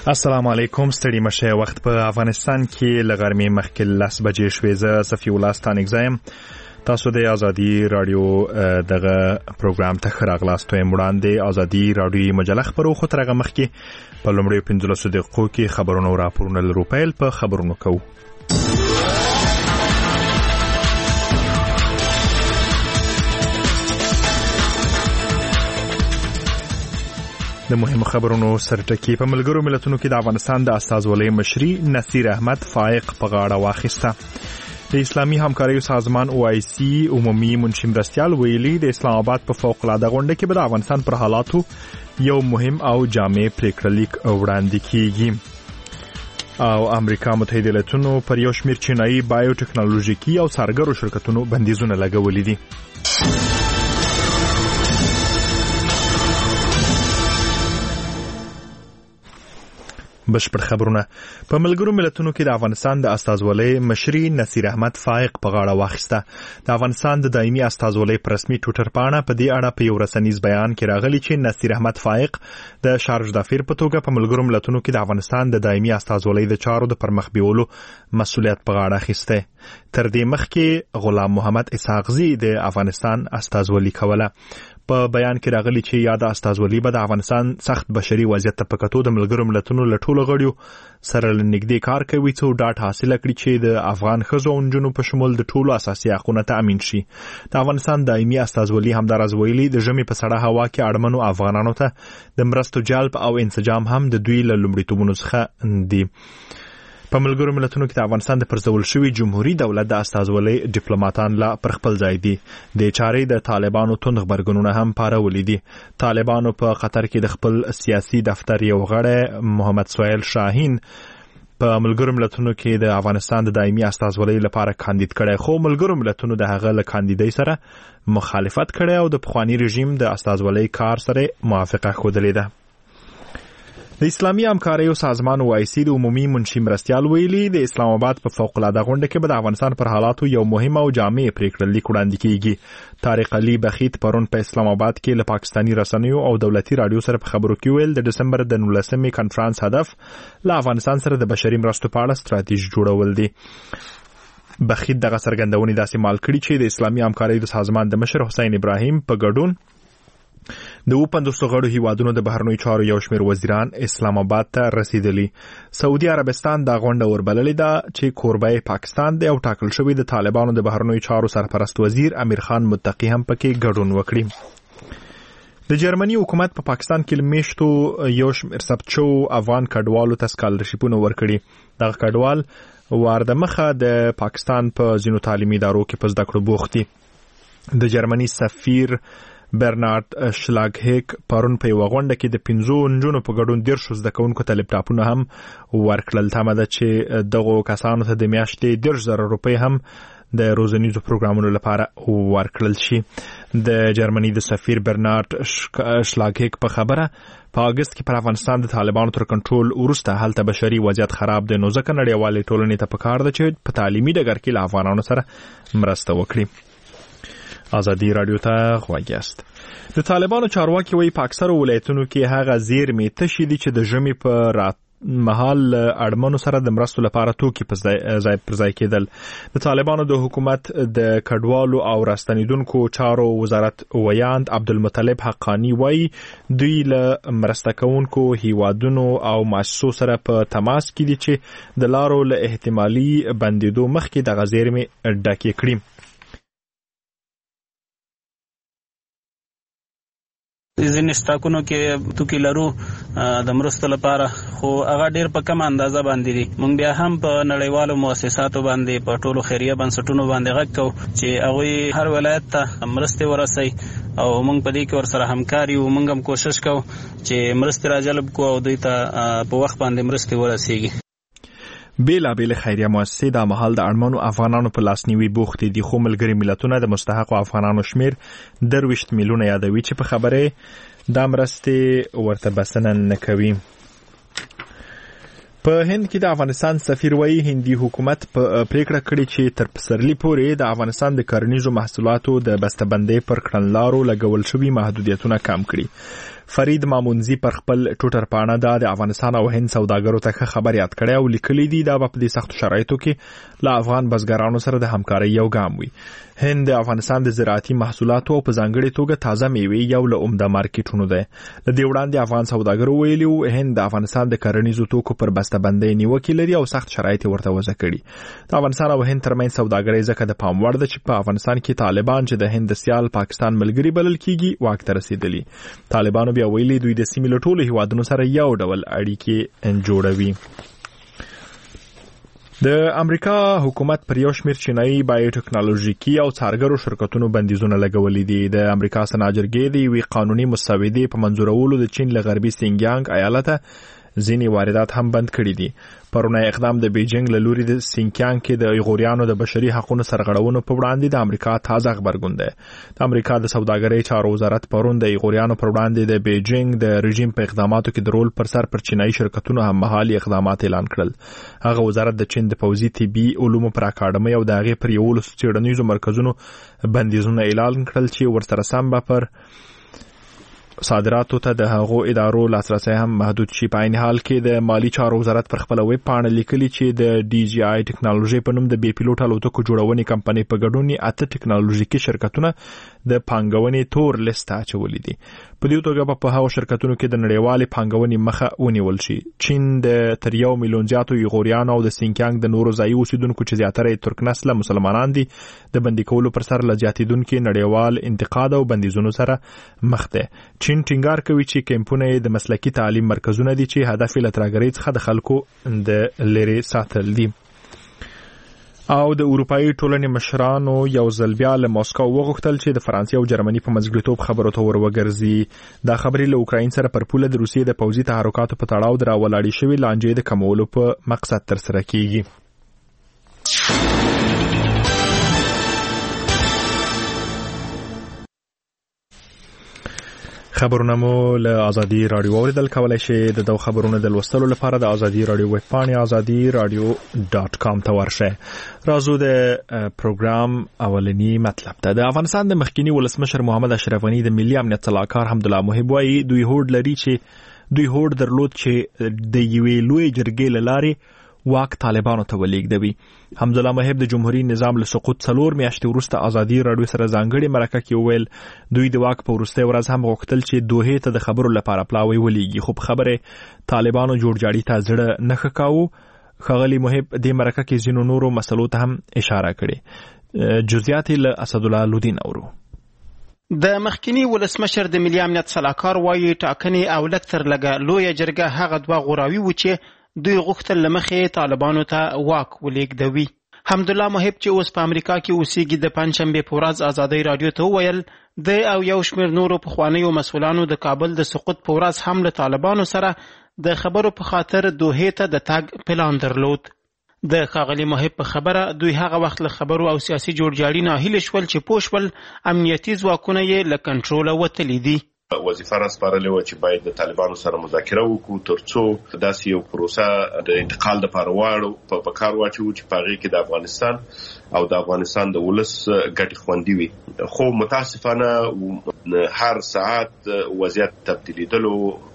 السلام علیکم. ستړي مشه. وخت په افغانستان کې لغرمې مخکې 10 بجې شوې. زه صفی الله ستانګزایم. تاسو د ازادي رادیو دغه پروګرام ته راغلاست. وړاندې ازادي رادیو مجله خبرو خو ترغه مخکې په لومړی 15 دقیقو کې خبرونه او راپورونه لرو. پیل په خبرونو کوو. د مهمو خبرونو سرټکی. په ملګرو ملتونو کې د افغانستان د استازولۍ مشري نصیر احمد فائق په غاړه واخیسته. د اسلامي همکاریو سازمان OIC عمومي منشي مرستیال ویلي د اسلام آباد په فوق العاده غونډه کې به د افغانستان پر حالاتو یو مهم او جامع پریکړه لیک وړاندې کیږي. او امریکا متحده ایالاتونو پر یو شمېر چینایي بایو ټیکنالوژیکي او څارګرو شرکتونو بندیزونه لګولي دي. بشپړ خبرونه. په ملګرو ملتونو کې د افغانستان د استازولۍ مشري نصیر احمد فائق په غاړه واخیسته. د افغانستان د دایمي استازولۍ پر رسمي ټویټر پاڼه په دې اړه په یو رسنیز بیان کې راغلی چې نصیر احمد فائق د شارج دافیر په توګه په ملګرو ملتونو کې د افغانستان د دایمي استازولۍ د چارو د پرمخ بیولو مسؤلیت په غاړه اخیسته. تر دې مخکې غلام محمد اسحاقزي د افغانستان استازولي کوله. په بیان کې راغلی چې یاد استازولي به د افغانستان سخت بشري وضعیت ته په کتو د ملګرو ملتونو له ټولو غړیو سره نږدې کار کوي څو ډاټ حاصل کړي چې د افغان ښځو او نجونو په شمول د ټولو اساسي حقوقو تامین شي. د افغانستان دایمي استازولي همدارز ویلي د ژمي په سړه هوا کې اړمنو افغانانو ته د مرستو جلب او انسجام هم د دوی له لومړیتوبونو څخه دي. په ملګرو ملتونو کې د افغانستان د پرځول شوي جمهوریت دولت د استازولۍ ډیپلوماټان لا پر خپل ځای دي. د چارې د طالبانو توند خبرګونونه هم پارولي دي. طالبانو په قطر کې د خپل سیاسي دفتر یو غړی محمد سهیل شاهین په ملګرو ملتونو کې د افغانستان د دایمي استازولۍ لپاره کاندید کړی، خو ملګرو ملتونو د هغه له کاندیدۍ سره مخالفت کړی او د پخوانی رژیم د استازولۍ کار سره موافقه ښودلې ده. د اسلامي همکاریو سازمان OIC د عمومي منشي مرستیال ویلي د اسلام آباد په فوق العاده غونډه کې به د افغانستان پر حالاتو یو مهم او جامع پریکړه لیک وړاندې کیږي. طارق علي بخیت پرون په اسلام آباد کې له پاکستاني رسنیو او دولتي رادیو سره په خبرو کې ویل د دسمبر د 19مې کنفرانس هدف له افغانستان سره د بشري مرستو په اړه ستراتیژي جوړول دي. بخیت دغه څرګندونې داسې مال کړي چې د اسلامي همکاریو سازمان د مشر حسین ابراهیم په ګډون د 50 غړو هیوادونو د بهرنیو چارو یو شمېر وزیران اسلام آباد ته رسیدلی. سعودي عربستان دا غونډه وربللې ده چې کوربه پاکستان دی او ټاکل شوی د طالبانو د بهرنیو چارو سرپرست وزیر امیر خان متقی هم پکې ګډون وکړي. د جرمني حکومت په پاکستان کې میشتو یو شمېر ثبت شو افغان کډوالو ته سکالرشیپونه ورکړي. دغه کډوال واردمخه د پاکستان په ځینو تعلیمي ادارو کې په زده کړو بوخت دي. د جرمني سفیر برنارد شلاګهیک پرون په یو غونډه کې د 15 نجونو په ګډون 10 زده کوونکو ته لپټاپونه هم ورکړل. تمه ده چې دغه کسانو ته د میاشتې 10,000 روپۍ هم د روزنیزو پروګرامونو لپاره ورکړل شي. د جرمني د سفیر برنارد شلاګهیک په خبره په اگست کې پر افغانستان د طالبانو تر کنټرول وروسته هلته بشري وضعیت خراب دی، نو ځکه نړیوالې ټولنې ته پکار ده چې په تعلیمي ډګر کې له افغانانو سره مرسته وکړي. ازادي رادیو ته غوږ یاست. د طالبانو چارواکي وایي په اکثرو ولایتونو کې هغه زیرمې تشې دي چې د ژمي په مهال اړمنو سره د مرستو لپاره توکي پر ځای کېدل. د طالبانو د حکومت د کډوالو او راستنیدونکو چارو وزارت ویاند عبدالمطلب حقانی وایي دوی له مرسته کوونکو هیوادونو او مؤسسو سره په تماس کې دي چې د لارو له احتمالي بندیدو مخکې دغه زیرمې ډکې کړي. ځینې سټاکونو کې توکي لرو د مرستو لپاره، خو هغه ډېر په کم اندازه باندې دي. موږ بیا هم په نړیوالو مؤسساتو باندې په ټولو خیریه بنسټونو باندې غږ کوو چې هغوی هر ولایت ته مرستې ورسوي او موږ په دې کې ورسره همکار یو. موږ هم کوشش کوو چې مرستې راجلب کوو او دوی ته په وخت باندې مرستې ورسیږي. بیلابیل خیریه مؤسسې د مهال د اړمنو افغانانو په لاسنیوي بوخت دي، خو ملګري ملتونه د مستحقو افغانانو شمیر 20 میلیونه یادوي چې په خبره دا مرستې ورته بسنه نه کوي. په هند کې د افغانستان سفیر وایي هندي حکومت په پریکړه کړې چې تر پسرلي پورې د افغانستان د کرنیزو محصولاتو د بسته‌بندۍ پر کړنلارو لګول شوي محدودیتونه کم کړي. فرید مامونزی پر خپل ټوټر پاڼه د افغانستان او هند سوداګرو ته خبر یاد کړی او لیکلی دی دا په دې سخت شرایطو کې له افغان بزګرانو سره د همکارۍ یو ګام وي. هند د افغانستان د زراعتي محصولاتو او په ځانګړي توګه تازه میوې یو له عمده مارکیټونو دی. له دې وړاندې افغان سوداګرو ویلي وو هند د افغانستان د کرنیزو توکو پر بسته‌بندۍ نیوکې لري او سخت شرایط ورته وضع کړي. د افغانستان او هند ترمنځ سوداګرۍ ځکه د پام وړ ده چې په افغانستان کې طالبان چې د هند د سیال پاکستان ملګري بلل کیږي واک ته رسیدلي. طالبانو بیا ویلي دوی د سیمې له ټولو هیوادونو سره یو ډول اړیکې جوړوي. د امریکا حکومت پر یو شمېر چینایي بایوټیکنالوژیکي او څارګرو شرکتونو بندیزونه لګولي دي. د امریکا سنا جرګې د یوې قانوني مسودې په منظورولو د چین له غربي سینګیانګ ایالته ځینې واردات هم بند کړي دي. پرونه اقدام د بیجینګ له لوري د سینکیانګ کې د ایغوریانو د بشري حقوقو سرغړونو په وړاندې د امریکا تازه خبرګون دی. د امریکا د سوداګرۍ چارو وزارت پرون د ایغوریانو پر وړاندې د بیجینګ د رژیم په اقداماتو کې د رول پر سر پر چینایي شرکتونو هم مهالي اقدامات اعلان کړل. هغه وزارت د چین د پوځي طبي علومو پر اکاډمۍ او د هغې پر 11 څېړنیزو مرکزونو بندیزونه اعلان کړل چې ورسره سم به پر صادراتو ته د هغو ادارو لاسرسی هم محدود شي. په عین حال کې د مالی چارو وزارت پر خپل ویب پاڼه لیکلي چې د ډي جی آی ټیکنالوژي په نوم د بي پیلوټ الوتکو جوړونې کمپنۍ په ګډون 8 ټیکنالوژیکي شرکتونه د پانګونې تور لیست اچولي دي. په دې توګه په هغو شرکتونو کې د نړیوالې پانګونې مخه ونیول شي. چین د تر 1 میلیون زیاتو ایغوریانو او د سینکیانګ د نورو ځایي اوسیدونکو چې زیاتره یې ترک نسله مسلمانان دي د بندي کولو پر سر له زیاتېدونکي نړیوال انتقاد او بندیزونو سره مخ دی. چین ټینګار کوي چې کیمپونه د مسلکي تعلیم مرکزونه دي چې هدف یې له ترهګرۍ څخه د خلکو د لرې ساتل دي. او د اروپایي ټولنې مشرانو یو ځل بیا له ماسکو وغوښتل چې د فرانسې او جرمني په منځګړیتوب خبرو ته ور وګرځي. دا خبرې له اوکراین سره پر پوله د روسیې د پوځي تحرکاتو په تړاو د راولاړې شوې لانجې د کمولو په مقصد ترسره کیږي. خبرونه مو له ازادي رادیو اوریدل کولای شئ. د خبرونو د لوستلو لپاره د ازادي رادیو ویب پاڼې azadiradio.com ته ورشئ. راځو د پروګرام اولنی مطلب ته. د افغانستان د مخکینی ولسمشر محمد اشرف غنی د ملي امنیت صلاحکار حمدالله محب وایي دوی هوډ درلود چې د یوې لوی جرګې له لارې واک طالبانو ته ولېږدوي. حمدالله محب د جمهوریت نظام له سقوط 4 میاشتې وروسته ازادي رادیو سره ځانګړې مرکه کې وویل دوی د واک په وروستۍ ورځ هم غوښتل چې دوحې ته د خبرو لپاره پلاوی ولېږي، خو په خبره طالبانو جوړجاړي ته زړه نه ښه کاوه. ښاغلي محب د مرکه کې ځینو نورو مسلو ته هم اشاره کړې. جزئیات له اسدالله لودین اورو. د مخکینی ولسمشر د ملي امنیت صلاحکار وایي ټاکنې او لږ تر لږه لویه جرګه هغه دوه غوراوي و چې دوی غوښتل له مخې طالبانو ته واک ولېږدوي. حمدالله محب چې اوس په امریکا کې اوسېږي د پنجشنبې په ورځ ازادۍ رادیو ته وویل د او یو شمېر نورو پخوانیو مسؤلانو د کابل د سقوط په ورځ هم له طالبانو سره د خبرو په خاطر دوحې ته د تګ پلان درلود. د ښاغلي محب په خبره دوی هغه وخت له خبرو او سیاسي جوړجاړي ناهیلې شول چې پوه شول امنیتي ځواکونه یې له کنټروله وتلي دي. وظیفه راسپارلې وه چې باید د طالبانو سره مذاکره وکړو ترڅو داسې یو پروسه د انتقال لپاره واړو په کار واچوو چې په هغې کې د افغانستان او د افغانستان د ولس ګټې خوندي وي. خو متاسفانه هر ساعت وضعیت تبدیلیدلو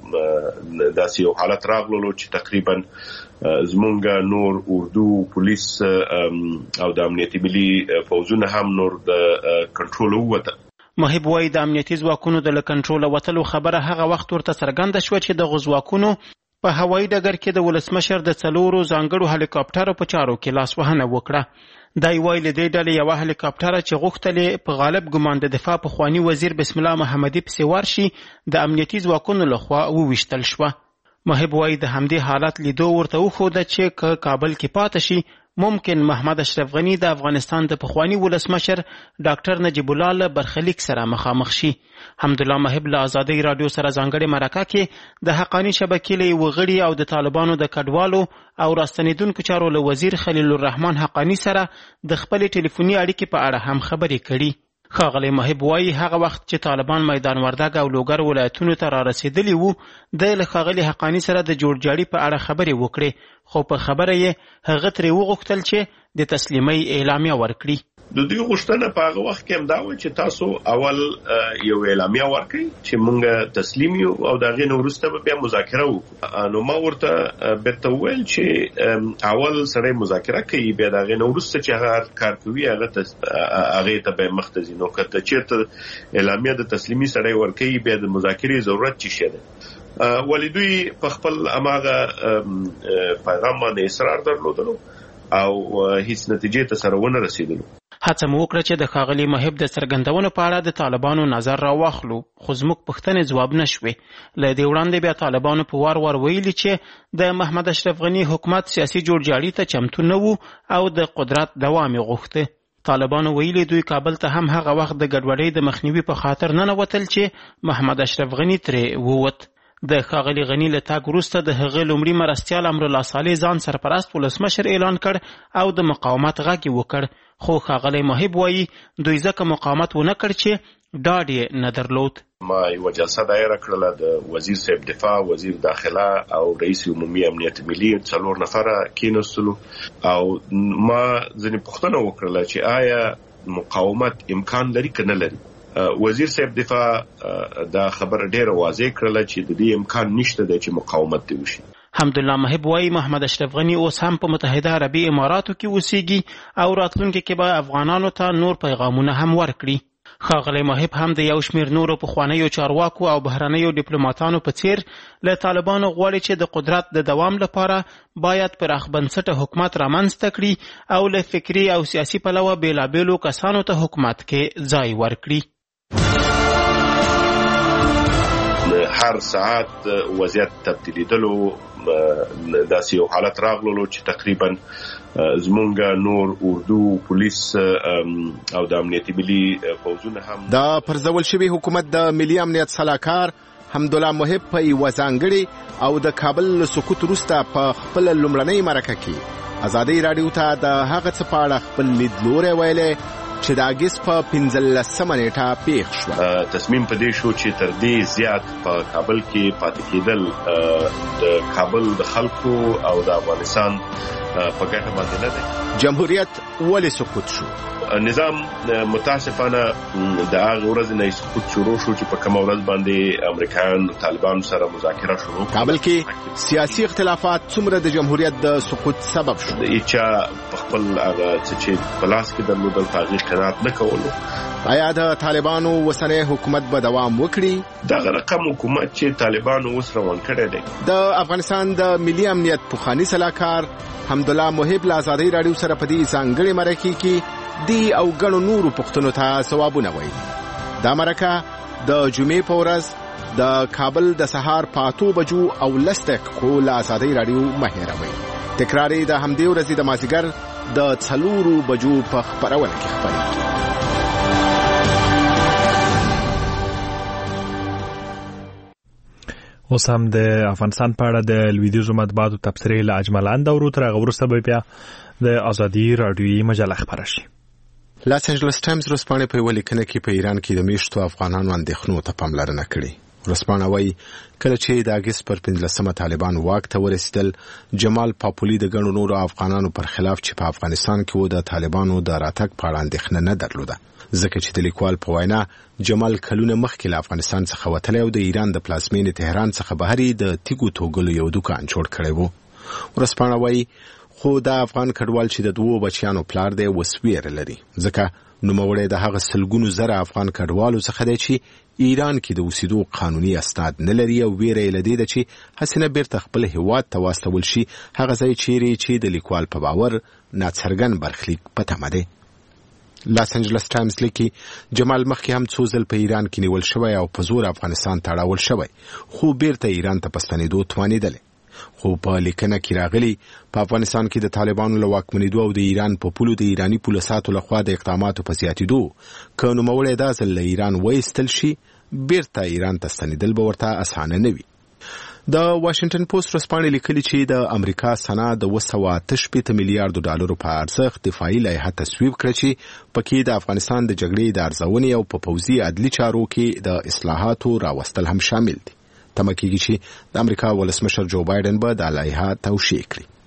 داسې یو حالت راغللو چې تقریبا زمونږ نور اردو پولیس او د امنیتي ملي فوزونه هم نور د کنټرول ووته. محب وایي د امنیتي ځواکونو د له کنټروله وتلو خبره هغه وخت ورته څرګنده شوه چې دغو ځواکونو په هوایي ډګر کې د ولسمشر د 4 ځانګړو هلیکاپټرو په چارو کې لاسوهنه وکړه. دا وایي له دې ډلې یوه هلیکاپټره چې غوښتلې په غالب ګمان د دفاع پخواني وزیر بسم الله محمدي پسې ورشي د امنیتي ځواکونو لخوا وویشتل شوه. محب وایي د همدې حالت لیدو ورته وښوده چې که کابل کې پاتې شي ممکن محمد اشرف غنی د افغانستان د پخواني ولسمشر ډاکټر نجیب الله له برخلیک سره مخامخ شي. حمدالله محب له ازادۍ رادیو سره ځانګړې مرکه کې د حقاني شبکې له یوه غړي او د طالبانو د کډوالو او راستنېدونکو چارو له وزیر خلیل الرحمن حقاني سره د خپلې ټلیفوني اړیکې په اړه هم خبرې کړي. ښاغلی محب وایي هغه وخت چې طالبان میدان وردګ او لوګر ولایتونو ته را رسېدلي وو د له ښاغلي حقاني سره د جوړجاړي په اړه خبرې وکړې، خو په خبره یې هغه ترې وغوښتل چې د تسلیمۍ اعلامیه ورکړي. د دوی غوښتنه په هغه وخت کې هم دا و چې تاسو اول یو اعلامیه ورکړئ چې موږ تسلیم یو او د هغې نه وروسته به بیا مذاکره وکړو. نو ما ورته بیرته وویل چې اول سړی مذاکره کوي، بیا د هغې نه وروسته چې هغه کار کوي هغې ته به مخته ځي. نو که چېرته اعلامیه د تسلیمي سړی ورکوي بیا د مذاکرې ضرورت څه شی دی؟ ولې دوی په خپل هماغه پیغام باندې اصرار درلودلو او هیڅ نتیجې ته سره ونه رسېدلو. هڅه مو وکړه چې د ښاغلي محب د څرګندونو په اړه د طالبانو نظر راواخلو، خو زموږ پوښتنې ځواب نه شوې. له دې وړاندې بیا طالبانو په وار ویلي چې د محمد اشرف غني حکومت سیاسي جوړجاړي ته چمتو نه وو او د قدرت دوام یې غوښته. طالبانو ویلي دوی کابل ته هم هغه وخت د ګډوډۍ د مخنیوي په خاطر ننوتل چې محمد اشرف غني ترې ووت. د ښاغلي غني له تګ وروسته د هغه لومړي مرستیال امرالله صالح ځان سرپرست ولسمشر اعلان کړ او د مقاومت غږ یې وکړ. خو ښاغلی محب وایي دوی ځکه مقاومت ونه کړ چې ډاډ یې نه درلود. ما یوه جلسه دایره کړله د وزیر صاحب دفاع، وزیر داخله او رئیس عمومي امنیت ملي، 4 نفره کېناستلو او ما ځینې پوښتنه وکړله چې آیا مقاومت امکان لري که نه لري. وزیر صاحب دفاع دا خبره ډیره واضح کړله چې د دې امکان نشته دی چې مقاومت دی وشي. حمدالله محب وایي محمد اشرف غني اوس هم په متحده عربي اماراتو کې اوسېږي او راتلونکي کې به افغانانو ته نور پیغامونه هم ورکړي. ښاغلی محب هم د یو شمېر نورو پخوانیو چارواکو او بهرنیو ډیپلوماتانو په څیر له طالبانو غواړي چې د قدرت د دوام لپاره باید پراخ بنسټه حکومت رامنځته کړي او له فکري او سیاسي پلوه بېلابېلو کسانو ته حکومت کې ځای ورکړي. هر ساعت وضعیت تبدیلیدلو، داسې یو حالت راغللو چې تقریبا زمونږ نور اردو، پولیس او د امنیتي ملي پوځونه هم د پرځول شوي حکومت د ملي امنیت سلاکار حمدالله محب په یوه ځانګړې او د کابل له سقوط وروسته په خپله لومړنۍ مرکه کې ازادۍ راډیو ته د هغه څه په اړه خپل لیدلوری ویلی چې د اګست په 15مه نیټه پیښ شوه. تصمیم په دې شو چې تر دې زیات په کابل کې پاتې کېدل د کابل د خلکو او د افغانستان په ګټه باندې نه دی. جمهوریت ولې سقوط شو؟ نظام متاسفانه د هغه ورځې نه سقوط شروع شو چې په کومه ورځ باندې امریکایان طالبانو سره مذاکره شروع کړه. کابل کې سیاسي اختلافات څومره د جمهوریت د سقوط سبب شو؟ هیڅ په خپل هغه چې په لاس کې درلودل په هغې قناعت نه کولو. آیا د طالبانو اوسنی حکومت به دوام وکړي؟ دغه رقم حکومت چې طالبانو اوس روان کړی دی. د افغانستان د ملي امنیت پخواني سلاکار حمدالله محب له ازادۍ راډیو سره په دې ځانګړې مرکې کې دی او ګڼو نورو پوښتنو ته ځوابونه ویلي. دا مرکه د جمعې په ورځ د کابل د سهار په 8 بجو او 10 دقیقو له ازادۍ راډیو مه هېروئ. تکرار یې د همدې ورځې د مازدیګر د 4 بجو په خپرونه کې خپرېږي. اوس هم د افغانستان په اړه د لویدیځو مطبوعاتو تبصرې له اجملاً دورو تر هغه وروسته به بیا د ازادي راډیویي مجله خپره شي. لاس انجلس ټایمز ورځپاڼې په یوه لیکنه کې په ایران کې د میشتو افغانانو اندېښنو ته پاملرنه کړې. ورځپاڼه وایي کله چې د اګست پر 15مه طالبان واک ته ورسېدل، جمال پاپولي د ګڼو نورو افغانانو پر خلاف چې په افغانستان کې و د طالبانو د راتګ په اړه اندېښنه نه درلوده، ځکه چې د لیکوال په وینا جمال کلونه مخکې له افغانستان څخه وتلی او د ایران د پلازمینې تهران څخه بهر د تیږو توږلو یو دوکان جوړ کړی و. ورځپاڼه وایي خو د افغان کډوال چې د 2 بچیانو پلار دی اوس ویره لري، ځکه نوموړی د هغه سلګونو زره افغان کډوالو څخه دی چې ایران کې د اوسېدو قانوني اسناد نه لري او ویره یې له دې ده چې هسې نه بیرته خپل هېواد ته واستول شي، هغه ځای چیرې چې د لیکوال په باور ناڅرګند برخلیک په تمه دی. لاس انجلس ټایمز لیکي جمال مخکې هم څو ځل په ایران کې نیول شوی او په زور افغانستان ته اړول شوی، خو بیرته ایران ته په ستنېدو توانېدلی. خو په لیکنه کې راغلی په افغانستان کې د طالبانو له واکمنېدو او د ایران په پولو د ایراني پولیساتو لخوا د اقداماتو په زیاتېدو که نوموړی دا ځل له ایران وایستل شي، بیرته ایران ته ستنېدل به ورته اسانه نه وي. د واشنګټن پوسټ ورځپاڼې لیکلي چې د امریکا سنا د 268 میلیارډو ډالرو په ارزښت دفاعي لایحه تصویب کړه چې پکې د افغانستان د جګړې د ارزونې او په پوځي عدلي چارو کې د اصلاحاتو راوستل هم شامل دي. تمه کېږي چې د امریکا ولسمشر جو بایدن به دا لایحه توشیح کړي.